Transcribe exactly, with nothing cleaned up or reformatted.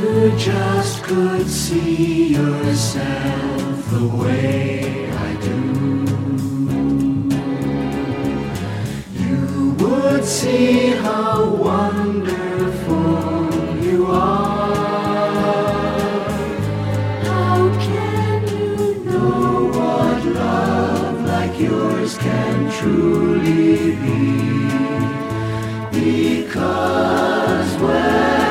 you just could see yourself the way I do, you would see how wonderful you are. How can you know what love like yours can truly be? Because when